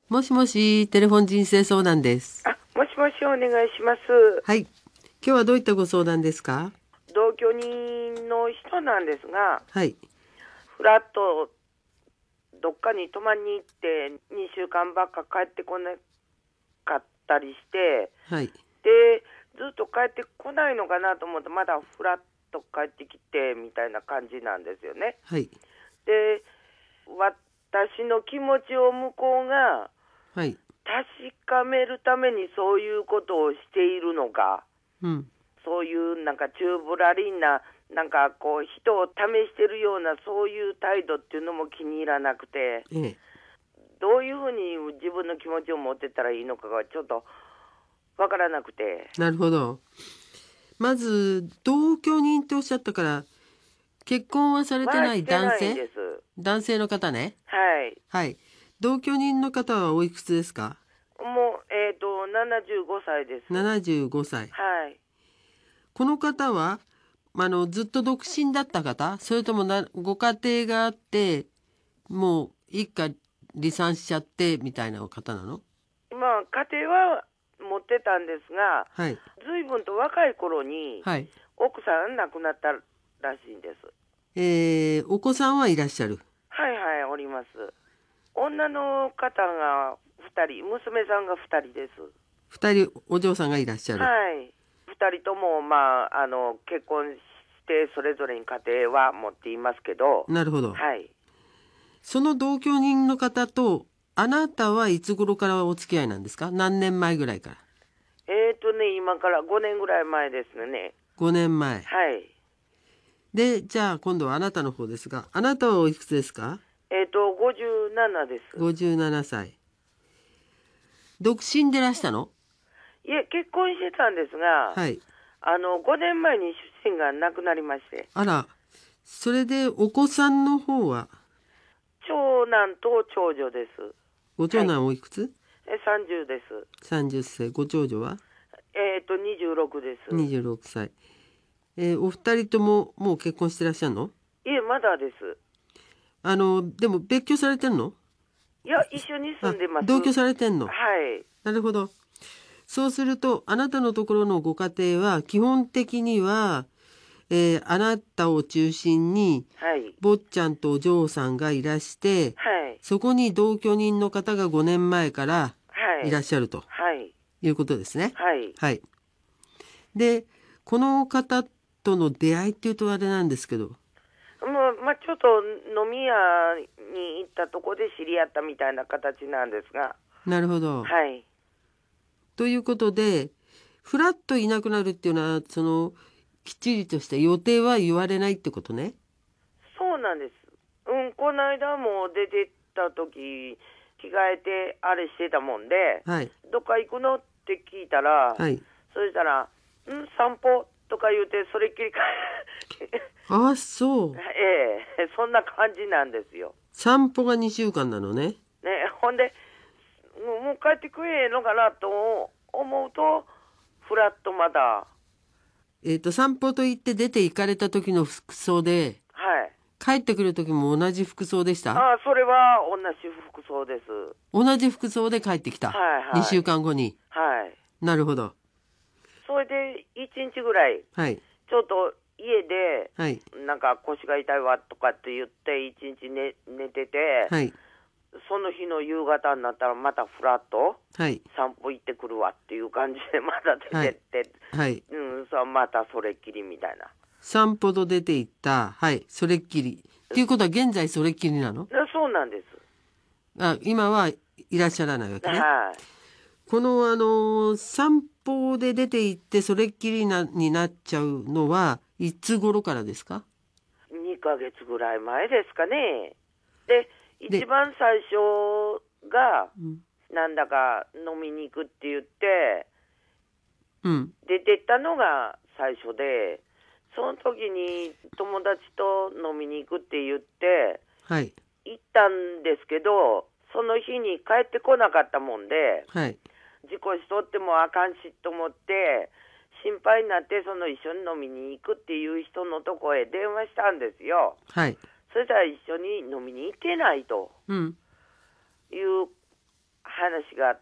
もしもし、テレフォン人生相談です。 もしもし、お願いします。 はい。今日はどういったご相談ですか？ 同居人の人なんですが、 はい。 ふらっとどっかに泊まりに行って2週間ばっか帰ってこなかったりして、 はい。 で、ずっと帰ってこないのかなと思って、まだふらっと帰ってきてみたいな感じなんですよね。 はい。 で、私の気持ちを向こうがはい。 確かめるためにそういうことをしているのか、 うん。 そういうなんかチューブラリンな、なんかこう人を試してるようなそういう態度っていうのも気に入らなくて、 ええ。 どういうふうに自分の気持ちを持ってたらいいのかがちょっとわからなくて。 なるほど。まず、同居人っておっしゃったから、結婚はされてないして男性？ ないんです。 男性の方ね。 はい。 はい。同居人の方はおいくつですか？ もう、75歳です。 75歳。 はい。 この方は、ずっと独身だった方？それともご家庭があって、もう一家離散しちゃってみたいな方なの？ まあ、家庭は持ってたんですが、 はい。 随分と若い頃にはい。 奥さん亡くなったらしいんです。 お子さんはいらっしゃる？ はいはい、おります。女の方が2人、娘さんが2人です。 二人お嬢さんがいらっしゃる？ はい。2人とも、結婚してそれぞれに家庭は持っていますけど、 なるほど。 はい。 その同居人の方と、あなたはいつ頃からお付き合いなんですか？何年前ぐらいから？ 今から5年ぐらい前ですね。 5年前。 はい。 で、じゃあ今度はあなたの方ですが、あなたはおいくつですか 57です。 ？57歳。独身でらしたの？ いえ、結婚してたんですが、 はい。 5年前に主人が亡くなりまして、 あら、それでお子さんの方は？ 長男と長女です。 ご長はい。 男おいくつ？ 30です。 30歳。ご長女は？ 26です。 26歳。お二人とももう結婚してらっしゃるの？ いえ、まだです。 でも別居されてんの？ いや、一緒に住んでます。 同居されてんの？ はい。 なるほど。そうすると、あなたのところのご家庭は、基本的には、あなたを中心に、 はい。 坊ちゃんとお嬢さんがいらして、 はい。 そこに同居人の方が5年前からいらっはい。 しゃるとはい。 いうことですね。 はい。 はい。で、この方との出会いっていうとあれなんですけど、 ちょっと飲み屋に行ったとこで知り合ったみたいな形なんですが、 なるほど。 はい。 ということで、ふらっといなくなるっていうのは、きっちりとした予定は言われないってことね。 そうなんです。この間も出てった時、着替えてあれしてたもんで、 はい。 どっか行くのって聞いたら、 はい。 そしたら、散歩とか言うて、それっきりああ、そう。 そんな感じなんですよ。 散歩が2週間なのね。 ね、ほんで、もう帰ってくれへんのかなと思うと、ふらっとまだ、 散歩と言って出て行かれた時の服装で、 はい。 帰ってくる時も同じ服装でした？ それは同じ服装です。 同じ服装で帰ってきた。 はいはい。 2週間後に。 はい。 なるほど。 それで、1日ぐらい、 はい。 ちょっと家で、 はい。 なんか腰が痛いわとかって言って、1日寝てて、 はい。 その日の夕方になったらまたふらっとはい。 散歩行ってくるわっていう感じでまた出てって、 はい。 またそれっきりみたいな。 散歩と出て行った。はい。それっきり。っていうことは現在それっきりなの？ そうなんです。 今はいらっしゃらないわけね。 はい。 この散歩で出て行ってそれっきりになっちゃうのはいつ頃からですか 2ヶ月ぐらい前ですかね。で、 で、 一番最初が、 うんなんだか飲みに行くって言って、 うん。 出てったのが最初で、その時に友達と飲みに行くって言って、 はい。 行ったんですけど、その日に帰ってこなかったもんで、 はい。 事故しとってもあかんしと思って、心配になって、その一緒に飲みに行くっていう人のとこへ電話したんですよ。 はい。 そしたら一緒に飲みに行けないとうん。 いう話があって、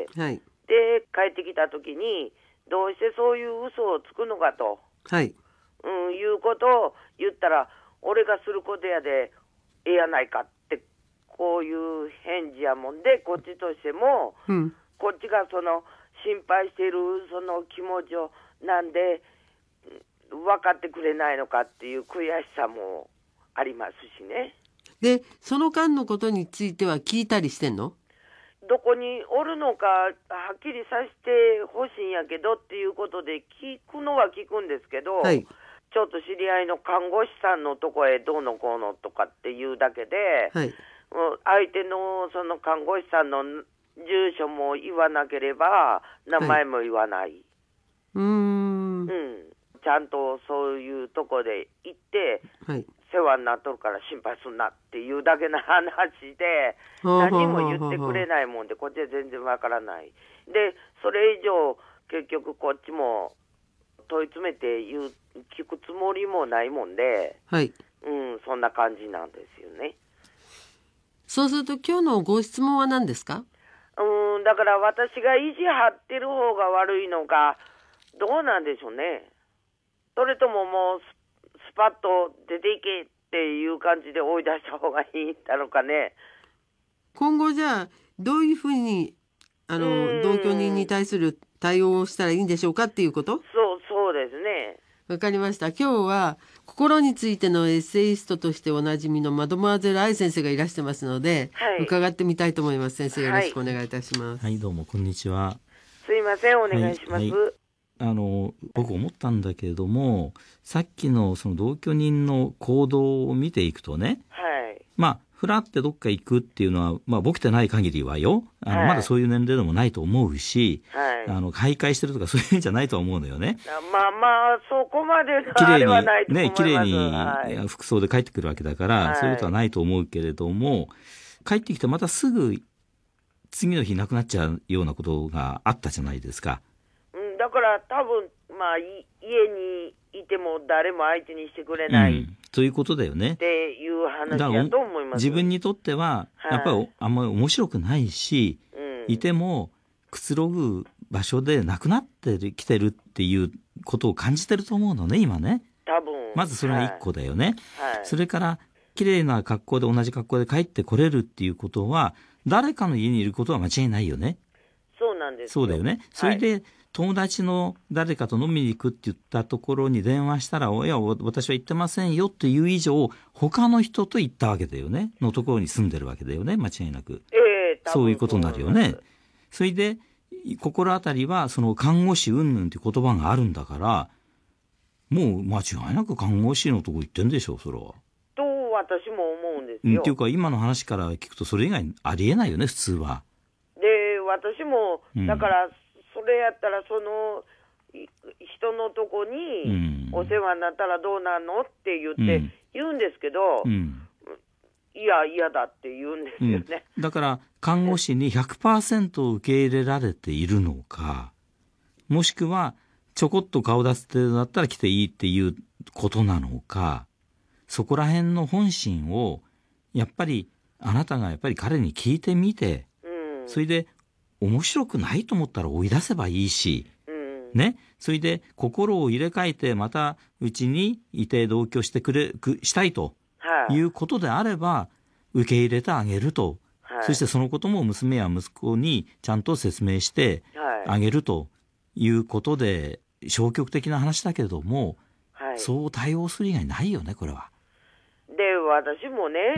はい。 で帰ってきた時にどうしてそういう嘘をつくのかと、 はい。 いうことを言ったら、俺がすることやでええやないかって、こういう返事やもんで、こっちとしても、 うん。 こっちがその心配しているその気持ちをなんで分かってくれないのかっていう悔しさもありますしね。 で、その間のことについては聞いたりしてんの？ どこにおるのかはっきりさせてほしいんやけどっていうことで聞くのは聞くんですけど、 はい。 ちょっと知り合いの看護師さんのとこへどうのこうのとかっていうだけで、 はい。 もう相手のその看護師さんの住所も言わなければ名前も言わない、 うーん。 ちゃんとそういうとこで行ってはい。 世話になっとるから心配すんなっていうだけの話で、 はあはあ何もはあはあ言ってくれないもんでこっちは全然わからない。でそれ以上結局こっちも問い詰めて聞くつもりもないもんで、 はい。 そんな感じなんですよね。 そうすると今日のご質問は何ですか？ だから私が意地張ってる方が悪いのかどうなんでしょうね。それとももうスパッと出ていけっていう感じで追い出した方がいいんだろうかね。 今後じゃあどういうふうに同居人に対する対応をしたらいいんでしょうかっていうこと？ そうですね。 わかりました。今日は心についてのエッセイストとしておなじみのマドモアゼル愛先生がいらしてますので、 はい、 伺ってみたいと思います。先生よろしくお願いいたします。 はい、どうもこんにちは。 すいません、お願いします。 僕思ったんだけれども、さっきのその同居人の行動を見ていくとね、ふらってどっか行くっていうのは、僕でない限りはよ、まだそういう年齢でもないと思うし、徘徊してるとかそういうんじゃないと思うのよね。 そこまでのあれはないと思います。 綺麗に服装で帰ってくるわけだから、そういうことはないと思うけれども、帰ってきてまたすぐ次の日亡くなっちゃうようなことがあったじゃないですか。 だから多分、家にいても誰も相手にしてくれない、 ということだよね。 っていう話だと思います。 自分にとってはやっぱりあんまり面白くないし、いてもくつろぐ場所でなくなってきてるっていうことを感じてると思うのね、今ね。 多分まずそれが一個だよね。それから綺麗な格好で同じ格好で帰ってこれるっていうことは誰かの家にいることは間違いないよね。 そうなんですよ。 そうだよね。それで、友達の誰かと飲みに行くって言ったところに電話したら、いや私は行ってませんよっていう以上他の人と行ったわけだよね、のところに住んでるわけだよね、間違いなく、そういうことになるよね。それで心当たりはその看護師云々って言葉があるんだから、もう間違いなく看護師のとこ行ってんでしょ、それは。 と私も思うんですよ。 っていうか今の話から聞くとそれ以外ありえないよね、普通は。 で私もだからそれやったらその人のとこにお世話になったらどうなんのって言うんですけど、いや嫌だって言うんですよね。 だから看護師に 100% 受け入れられているのか、もしくはちょこっと顔出す程度だったら来ていいっていうことなのか、そこら辺の本心をやっぱりあなたがやっぱり彼に聞いてみて、それで面白くないと思ったら追い出せばいいし、ね、それで心を入れ替えてまたうちにいて同居したいということであれば受け入れてあげると、そしてそのことも娘や息子にちゃんと説明してあげるということで、消極的な話だけれども、そう対応する以外ないよね、これは。 で私もね、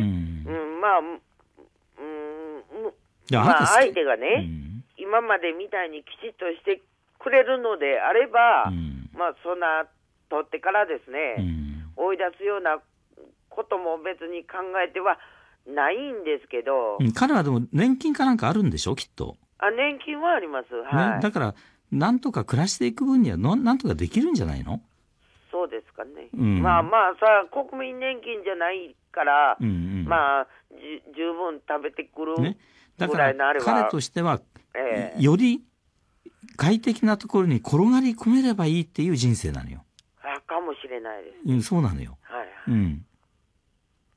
相手がね、今までみたいにきちっとしてくれるのであれば、そんな取ってからですね、追い出すようなことも別に考えてはないんですけど、 彼はでも年金かなんかあるんでしょ、きっと。 年金はあります。 だからなんとか暮らしていく分にはなんとかできるんじゃないの？ そうですかね。国民年金じゃないから、十分食べてくるぐらいのあれは、 彼としては、より快適なところに転がり込めればいいっていう人生なのよ。 かもしれないです。 そうなのよ。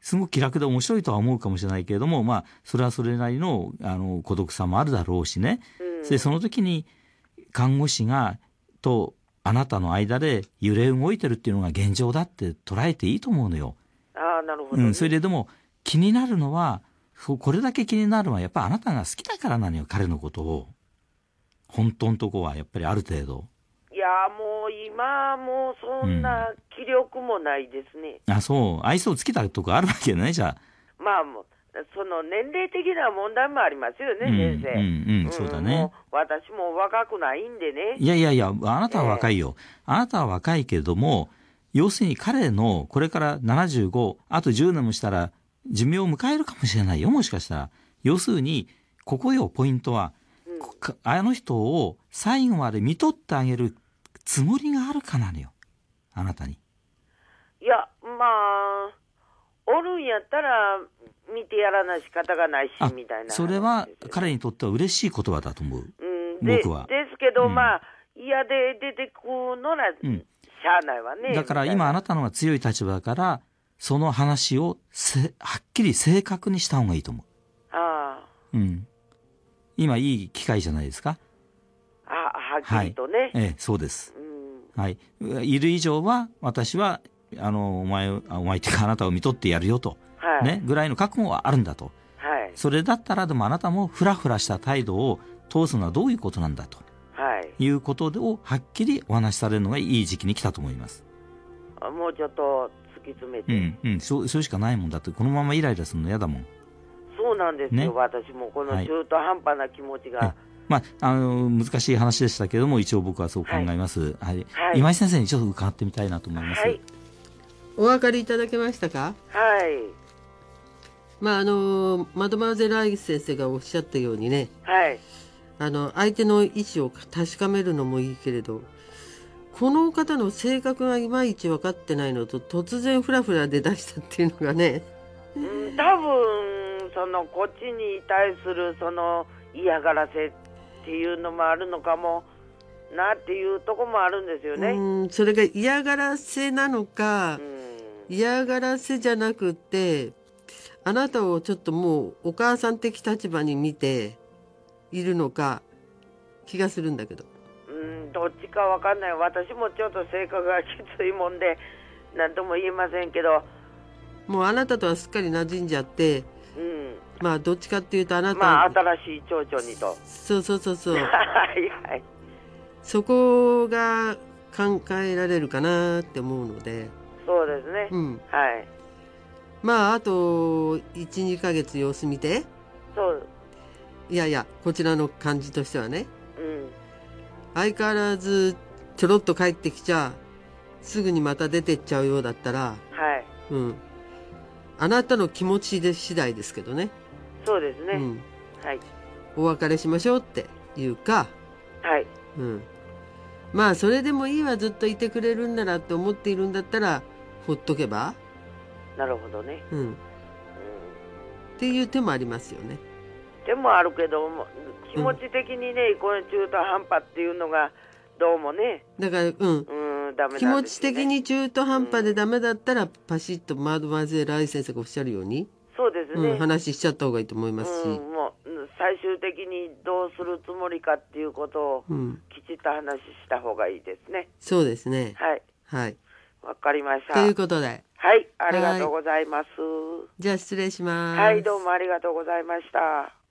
すごく気楽で面白いとは思うかもしれないけれども、まあ、それはそれなりの、孤独さもあるだろうしね。で、その時に、看護師とあなたの間で揺れ動いてるっていうのが現状だって捉えていいと思うのよ。 ああ、なるほど、ね。 それでも、気になるのは、これだけ気になるのは、やっぱりあなたが好きだからなのよ、彼のことを。本当のとこは、やっぱりある程度。 いや、もう今、もうそんな気力もないですね。 あ、そう。愛想尽きたとこあるわけね、じゃあ。 まあ、もう、その年齢的な問題もありますよね、先生。 そうだね。 もう私も若くないんでね。 いや、あなたは若いよ。あなたは若いけれども、要するに彼のこれから75、あと10年もしたら寿命を迎えるかもしれないよ、もしかしたら。要するに、ここよ、ポイントは。あの人を最後まで見とってあげるつもりがあるかなのよ、あなたに。 いや、まあ、おるんやったら見てやらな仕方がないし、みたいな。 それは彼にとっては嬉しい言葉だと思う。僕は。 ですけど、まあ、嫌で出てくるのな、しゃあないわね。 だから今あなたのが強い立場だから、その話をはっきり正確にした方がいいと思う。 ああ。 今いい機会じゃないですか。 はっきりとね。 はい、そうです。はい。いる以上は、私は、お前っていうかあなたを見とってやるよと。 はい。 ね、ぐらいの覚悟はあるんだと。 はい。 それだったらでもあなたもフラフラした態度を通すのはどういうことなんだと。 はい。 いうことをはっきりお話しされるのがいい時期に来たと思います。 もうちょっと突き詰めて。 それしかないもんだって、このままイライラするの嫌だもん。 そうなんですよ、ね、私もこの中途半端な気持ちが。 まあ、難しい話でしたけれども、一応僕はそう考えます。はい。今井先生にちょっと伺ってみたいなと思います。はい。 お分かりいただけましたか？ はい。 まあ、マドマーゼル・アイ先生がおっしゃったようにね。 はい。 相手の意思を確かめるのもいいけれど、この方の性格がいまいち分かってないのと、突然フラフラで出したっていうのがね。 多分、こっちに対する嫌がらせっていうのもあるのかもなっていうとこもあるんですよね。 それが嫌がらせなのか、嫌がらせじゃなくて、あなたをちょっともうお母さん的立場に見ているのか気がするんだけど。 どっちかわかんない。私もちょっと性格がきついもんで何とも言えませんけど、 もうあなたとはすっかり馴染んじゃって、まあどっちかっていうとあなた、 まあ新しい町長にと。 そうはいはい。 そこが考えられるかなって思うので。 そうですね。はい。 まああと 1,2 ヶ月様子見て。 そう。 いやこちらの感じとしてはね。相変わらずちょろっと帰ってきちゃすぐにまた出てっちゃうようだったら、 はい。 あなたの気持ちで次第ですけどね。 そうですね。はい。 お別れしましょうっていうか、 はい。 まあそれでもいいわ、ずっといてくれるんならって思っているんだったらほっとけば。 なるほどね。 っていう手もありますよね。 手もあるけども、気持ち的にね、この中途半端っていうのがどうもね。 だからダメなんですね。 気持ち的に中途半端でダメだったら、パシッとマドマゼル・アイ先生がおっしゃるように、 そうですね。 話しちゃった方がいいと思いますし、 もう最終的にどうするつもりかっていうことをきちっと話した方がいいですね。 そうですね。 はい。 はい。 わかりました。 ということで。 はい、ありがとうございます。 じゃあ失礼します。 はい、どうもありがとうございました。